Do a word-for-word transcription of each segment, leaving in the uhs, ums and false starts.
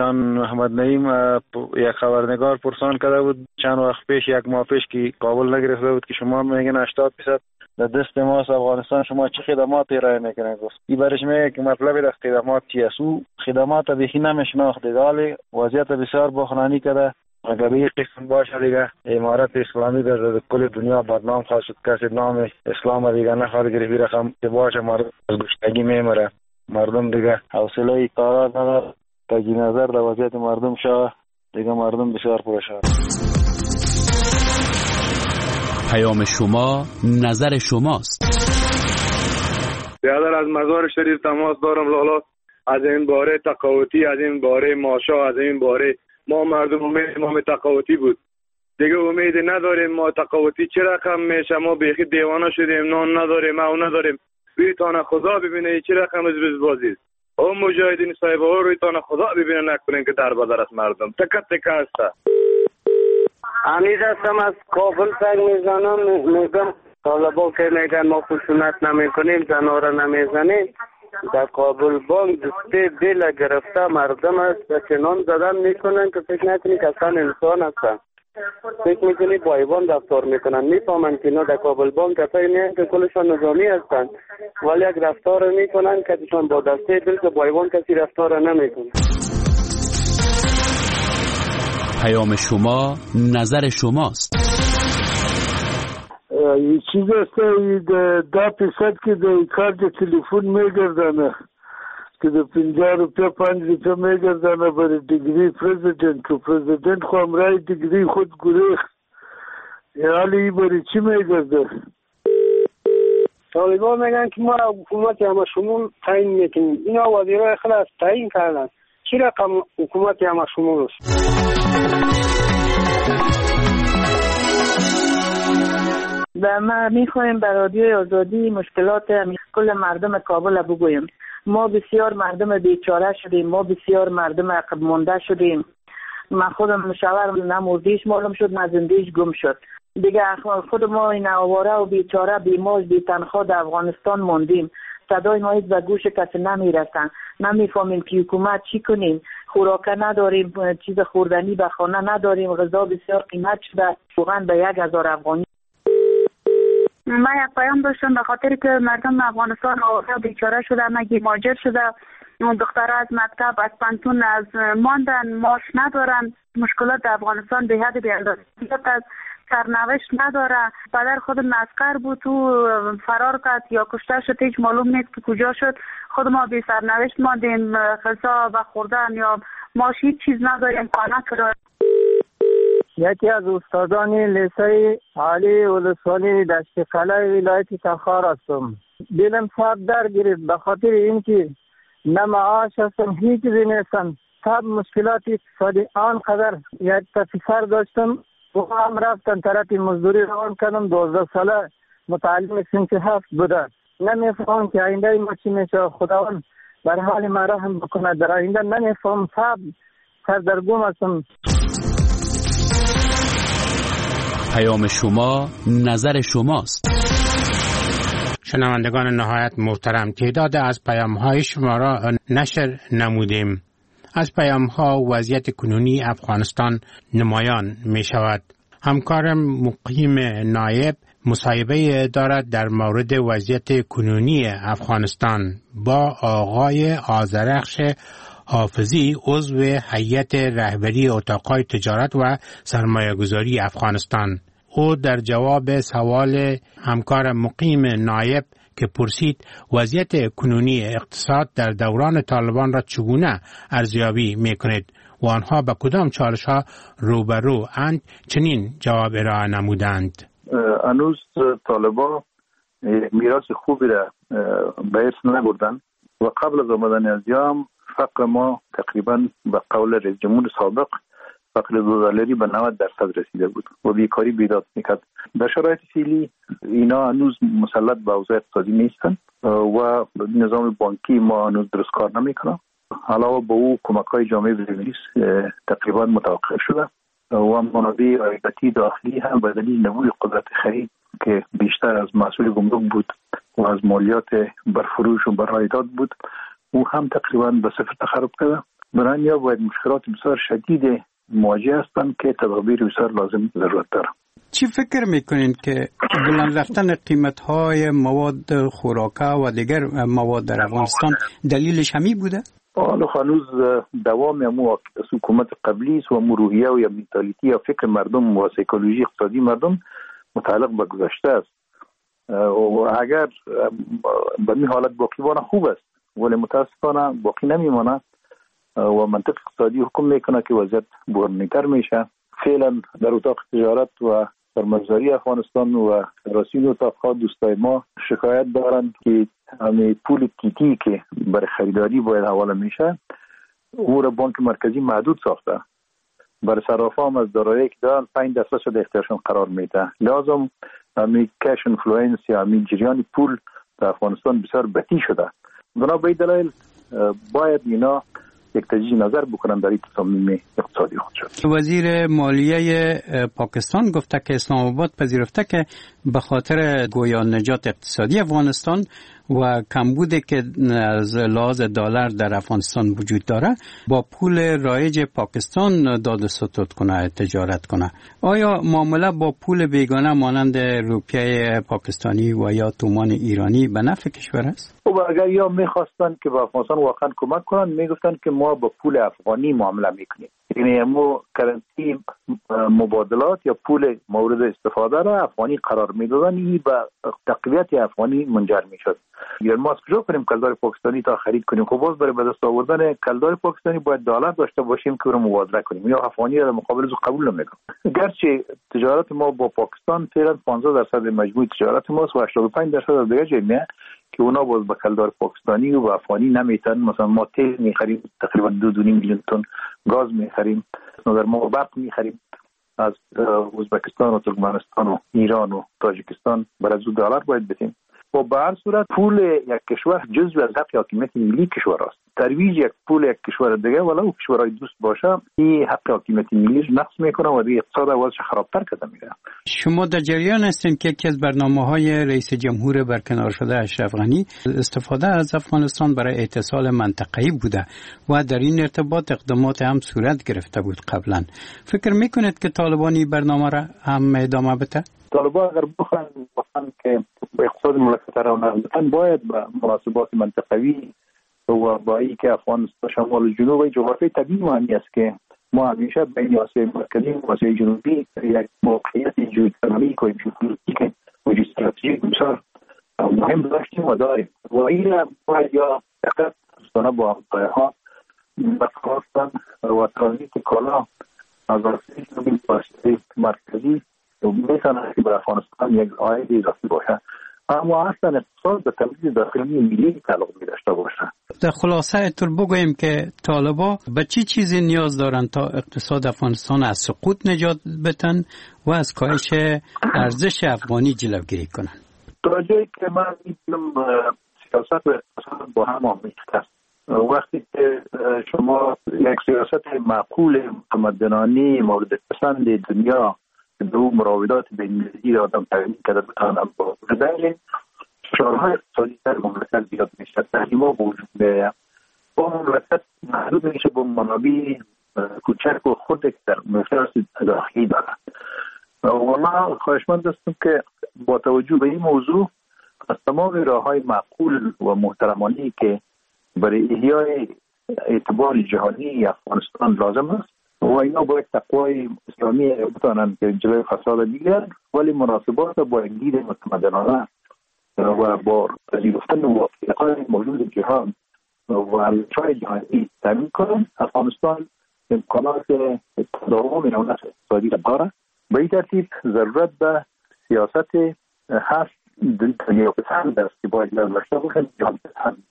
ایشان محمد نعیم یک خبرنگار پرسان کرده بود چند وقت پیش، یک ماه پیش، که کابل نگرفته بود که شما میگن هشتاد درصد در دست ماست افغانستان، شما چه خدماتی ارائه میکنید؟ این برش میگه که مطلب در خدمات چی است. او خدمات بیخی نمیشناخته، ولی وضعیت بسیار بحرانی کرده. اگر به این قسم باشه دیگه امارت اسلامی در کل دنیا بدنام خواهد شد. کسی نام اسلام دیگه نخواهد گرفت. رقم که باشه مردم از گشتگی میمره. مردم دیگه حوصله کارا نداره. تجدید نظر در وضعیت مردم شاه دیگه مردم بسیار پرشان. پیام شما نظر شماست. برادر از مزار شریف تماس دارم لالا. از این باره تقاوتی، از این باره ماشا، از این باره ما مردم امید ما تقاوتی بود دیگه امید نداریم. ما تقاوتی چه رقم میشه؟ ما بیخی دیوانه شدیم، نان نداریم، او نداریم. روی تانه خدا ببینه چه رقم از روز بازی. او مجاهدین صاحب ها روی تانه خدا ببینه نکنین که در بدر است مردم تکه تکه است. امید هستم از کابل سنگ میزنم. میگم طالبان که میگن ما خشونت نمی کنیم، زنها را نمیزنیم. در کابل بانک دسته دل گرفته مردم است و چنان زدن میکنن که فکر نکنی که اصلا انسان هستن. فکر میکنی با حیوان رفتار میکنن. میفهمن که اینا در کابل بانک کسایی نیست که کلشان نظامی هستن، ولی یک رفتار میکنن که ایشان با دسته دل که با حیوان کسی رفتار نمیکنه. پیام شما نظر شماست. یه چیز است ده پیصد که در کارت تلفن میگردنه که در پنجاه روپیه پنج روپیه میگردنه برای دیگری پرزیدنت و پرزیدنت خو امرای دیگری خود گریخت. حالی برای چی میگرده؟ طالبان میگن که ما حکومت همه شمول تعیین میکنیم. اینا وزیرای خلاص تعیین کردن. چی رقم حکومت همه شمول است؟ و ما میخوایم به رادیوی آزادی مشکلات کل مردم کابل بگویم. ما بسیار مردم بیچاره شدیم، ما بسیار مردم عقب مانده شدیم. من خودم مشاور نموردیش معلوم شد، نه زندگیش گم شد دیگه. خود ما این آواره و بیچاره بیماج بی تنخواه در افغانستان موندیم. صدای ما هیچ به گوش کسی نمیرسن. نمیفهمیم که حکومت چی کنیم. خوراک نداریم، چیز خوردنی به خانه نداریم، غذا بسیار قیمت شده، واقعا به یک هزار افغانی. من یک پیام داشتم به خاطر که مردم افغانستان آواره بیچاره شدن، مهاجر شده، دخترها از مکتب از پانتون از ماندن، معاش ندارن. مشکلات در افغانستان به حد بی‌اندازه است. سرنوشت نداره. پدر خود عسکر بود، تو فرار کرد یا کشته شد، هیچ معلوم نیست که کجا شد. خود ما بی سرنوشت ماندیم، غذا و خوردن یا معاش هیچ چیز نداریم، خانه کرد. یکی از استادان لیسه عالی ولسوالی دشت قلعه ولایت تخار هستم. دلم صاحب در گرفت به خاطر اینکه نه معاش هستم، هیچ چیزی نیستم. صاحب مشکلات اقتصادی آنقدر. یک پسر داشتم و هم رفتن طرف مزدوری روان کردم. دوازده ساله متعلم سنف هفت بوده. نمیفهم که آینده ما چی میشه. خداوند بر حال ما رحم بکنه. در آینده نمیفهم. صاحب سردرگم هستم. پیام شما نظر شماست. شنوندگان نهایت محترم، تعداد از پیام های شما را نشر نمودیم. از پیام ها وضعیت کنونی افغانستان نمایان می شود. همکارم مقیم نایب مصاحبه دارد در مورد وضعیت کنونی افغانستان با آقای آذرخش حافظی، عضو هیئت رهبری اتاق‌های تجارت و سرمایه‌گذاری افغانستان. او در جواب سوال همکار مقیم نایب که پرسید وضعیت کنونی اقتصاد در دوران طالبان را چگونه ارزیابی می‌کنید و آنها به کدام چالش‌ها روبرو اند، چنین جواب ارائه نمودند. هنوز طالبان میراث خوبی را به ارث نبردند و قبل از آمدن از یام فقر ما تقریبا به قول رئیس جمهور سابق فقر دو دلاری به نود درصد رسیده بود و بیکاری بیداد میکرد. در شرایط فعلی اینا هنوز مسلط به اوضاع اقتصادی نیستن و نظام بانکی ما هنوز درست کار نمیکنه. علاوه به او کمک‌های جامعه به‌ویژه تقریبا متوقف شده و منابع عایداتی داخلی هم به دلیل نبود قدرت خرید که بیشتر از محصول گمرک بود و از مالیات بر فروش و بر عایدات بود، او هم تقریبا به صفر تخرب کرده برای یا باید مشکلات بسیار شدید مواجه هستند که تدابیر بسیار لازم ضرورت داره. چی فکر میکنین که بلند رفتن قیمت‌های مواد خوراکه و دیگر مواد در افغانستان دلیلش همی بوده؟ حالا هنوز دوام امو حکومت قبلی است و امو روحیه و یا منتالیتی یا فکر مردم و سیکولوژی اقتصادی مردم متعلق به گذشته است و اگر به این حالت باقی بانه خوب است ولی متاسفانه باقی نمیمانه و منطق اقتصادی حکم میکنه که وضعیت بحرانی‌تر میشه. فعلا در اتاق تجارت و سرمایه‌گذاری افغانستان و رئیسین اتاق‌ها دوستای ما شکایت دارند که همین پول تیتی که برای خریداری باید حواله میشه او را بانک مرکزی محدود ساخته. برای صرافا هم از دارایی که دارن پنج درصد شده اختیارشون قرار میده. لازم همین کش انفلوئنس یا همین جریان پول در افغانستان بسیار بطیء شده. بنا به این دلایل باید اینا یک تجدید نظر بکنن در این تصامیم اقتصادی خودشون. وزیر مالیه پاکستان گفته که اسلام آباد پذیرفته که به خاطر گویا نجات اقتصادی افغانستان و کمبودی که از لحاظ دلار در افغانستان وجود داره با پول رایج پاکستان داد و ستد کنه، تجارت کنه. آیا معامله با پول بیگانه مانند روپیه پاکستانی و یا تومان ایرانی به نفع کشور است؟ خب اگر یا میخواستن که به افغانستان واقعا کمک کنن میگفتن که ما با پول افغانی معامله میکنیم، یعنی ما کرنسی مبادلات یا پول مورد استفاده را افغانی قرار میدادن، این به تقویت افغانی منجر میشد. یا ما از کجا کنیم کلدار پاکستانی تا خرید کنیم؟ خب باز برای به دست آوردن کلدار پاکستانی باید دلار داشته باشیم که رو مبادله کنیم یا افغانی را مقابل از قبول نمیکنیم. گرچه تجارت ما با پاکستان فعلا پانزده درصد مجموع تجارت ماست و هشتاد و پنج درصد از دیگه جمعه که اونا باز با کلدار پاکستانی و افغانی نمیتن. مثلا ما تیل میخریم تقریبا دو دو نیم میلیون تن گاز میخریم، در ما برق میخریم از ازبکستان و ترکمنستان و ایران و تاجیکستان برای از دلار باید بدیم. و به هر صورت پول یک کشور جزو از حق حاکمیت ملی کشور است. ترویج یک پول یک کشور دیگه ولو کشورهای دوست باشه این حق حاکمیت ملی نقص میکنه و دیگه اقتصاد وضعش خرابتر کرده میره. شما در جریان هستین که یکی از برنامه‌های رئیس جمهور برکنار شده اشرف غنی استفاده از افغانستان برای اتصال منطقه‌ای بوده و در این ارتباط اقدامات هم صورت گرفته بود قبلا. فکر میکنید که طالبان این برنامه را هم ادامه بده؟ طالبان اگر بخوان بخوان که به اقتصاد مملکت را نقضن باید به مناسبات منطقوی و با ای که افغانستان شمال و جنوب و جغرافی طبیعی معنی است که ما همیشه بین آسیای مرکزی و آسیای جنوبی یک موقعیت جیوپولیتیک و ژئوپلیتیک و استراتژیک بسیار مهم داشتیم و داریم و این باید یا فقط دوستانه با همکارها برخواستن و ترانزیت کالا از آسیای جنوبی و آسیای مرکزی میتونه که به افغانستان یک عاید اضافی باشه، اما اصلا اقتصاد به تولید داخلی ملی تعلق داشته باشه. در خلاصه طور بگوییم که طالبا به چی چیزی نیاز دارن تا اقتصاد افغانستان از سقوط نجات بدن و از کاهش ارزش افغانی جلوگیری کنن؟ تا جایی که من می‌بینم سیاست و اقتصاد با هم آمیخته است. وقتی که شما یک سیاست معقول متمدنانه مورد پسند دنیا به اون مراودات بین‌المللی را آدم تغییر کرده بتانم با بدهیم فشارهای اقتصادی در مملکت زیاد میشه، تحریم‌ها به وجود میاد، با مملکت محدود میشه با منابع کوچک و خود که در مملکت داخلی دارد. و من خواهشمند هستم که با توجه به این موضوع از تمام راه‌های معقول و محترمانه‌ای که برای احیای اعتبار جهانی افغانستان لازم است و اینا باید تقوای اسلامی بتانن که جلوی فساد دیگر، ولی مناسبات با یک دید متمدنانه و با پذیرفتن واقعیت‌های موجود جهان و ارزش‌های جهانی تامین کنن. افغانستان امکانات تداوم رونق اقتصادی را دارد. به این ترتیب ضرورت به سیاست هست دنیا پسند است که باید داشته باشد جهان پسند.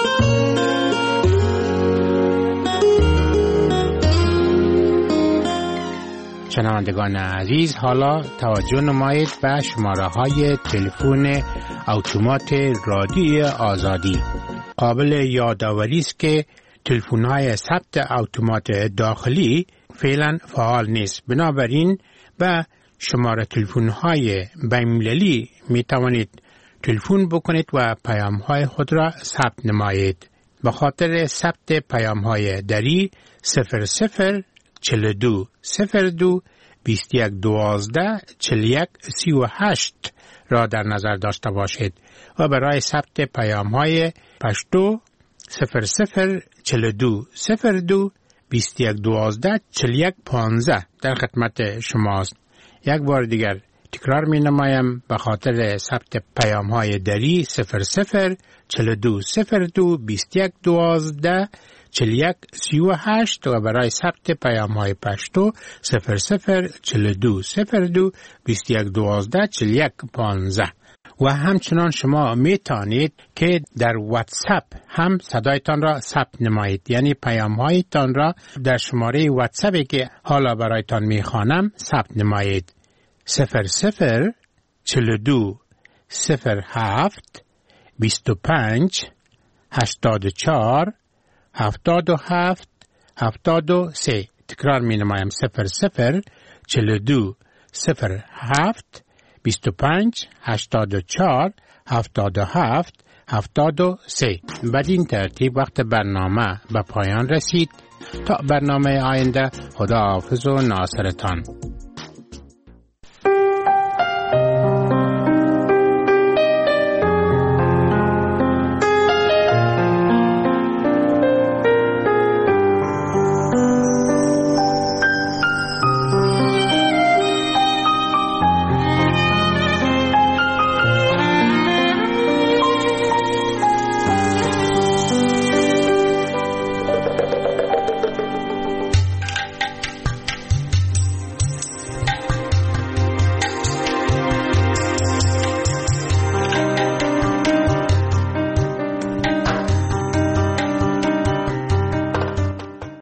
شنوندگان عزیز، حالا توجه نمایید به شماره های تلفن اتومات رادیوی آزادی. قابل یادآوری است که تلفن های ثبت اتومات داخلی فعلا فعال نیست، بنابراین به شماره تلفن های بین‌المللی می توانید تلفن بکنید و پیام های خود را ثبت نمایید. به خاطر ثبت پیام های دری صفر صفر چل دو صفر دو بیست یک دوازده چل یک سی و هشت را در نظر داشته باشید و برای ثبت پیام های پشتو صفر صفر چل دو صفر دو بیست یک دوازده چل یک پانزده در خدمت شماست. یک بار دیگر تکرار می نمایم به خاطر ثبت پیام های دری صفر صفر چل دو صفر دو بیست یک دوازده چل یک سی و هشت و برای ثبت پیام های پشتو صفر صفر چل دو صفر دو بیست یک دوازده چل یک پانزده. و همچنان شما می توانید که در واتساپ هم صدایتان را ثبت نمایید، یعنی پیام هایتان را در شماره واتساپی که حالا برایتان می خوانم ثبت نمایید. صفر صفر چل دو صفر هفت بیست و پنج هشتاد و چهار هفتاد و هفت هفتاد و سه. تکرار می نمایم صفر صفر چل دو صفر هفت بیست و پنج هشتاد و چهار هفتاد و هفت هفتاد و سه. بدین ترتیب وقت برنامه به پایان رسید. تا برنامه آینده خدا حافظ و ناصرتان.